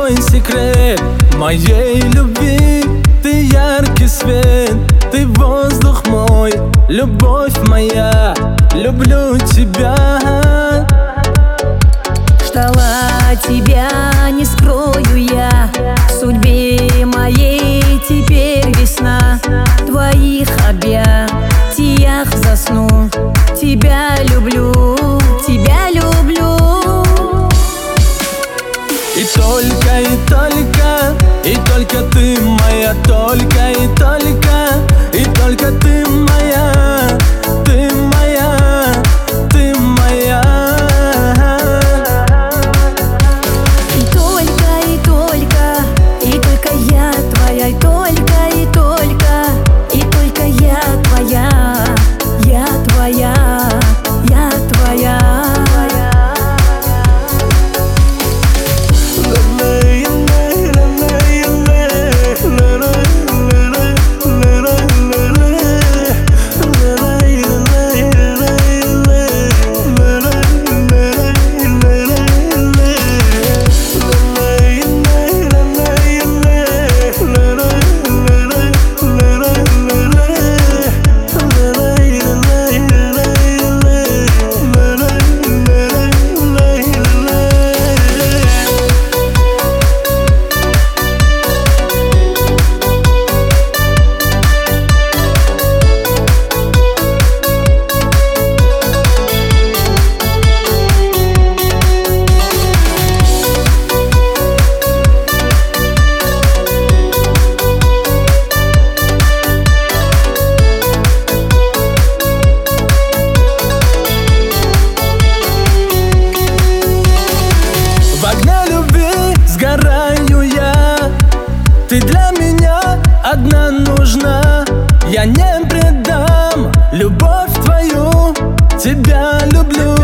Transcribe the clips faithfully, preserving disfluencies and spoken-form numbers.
мой секрет моей любви. Ты яркий свет, ты воздух мой, любовь моя, люблю тебя. Ждала тебя, не скрою я, в судьбе моей теперь весна. В твоих объятиях засну, тебя люблю, тебя люблю. И только, и только, и только ты моя, только, и только, и только ты моя, ты моя, ты моя. И только, и только, и только я твоя, и только, и только, и только я твоя, я твоя, я твоя. Ты для меня одна нужна, я не предам любовь твою, тебя люблю.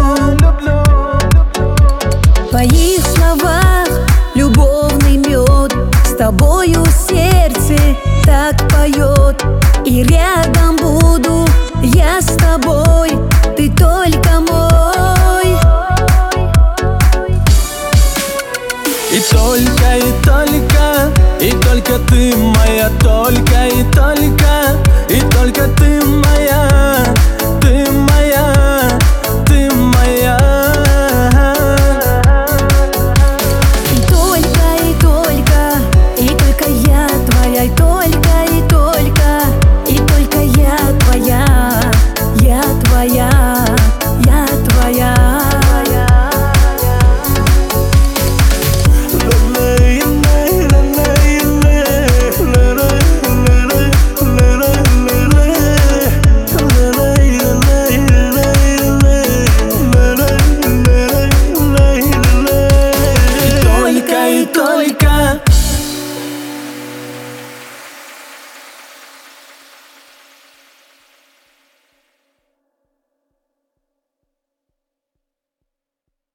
В твоих словах любовный мед, с тобою сердце так поет. И рядом буду я с тобой, ты только мой. И только, и только, и только ты моя, только, и только, и только ты моя,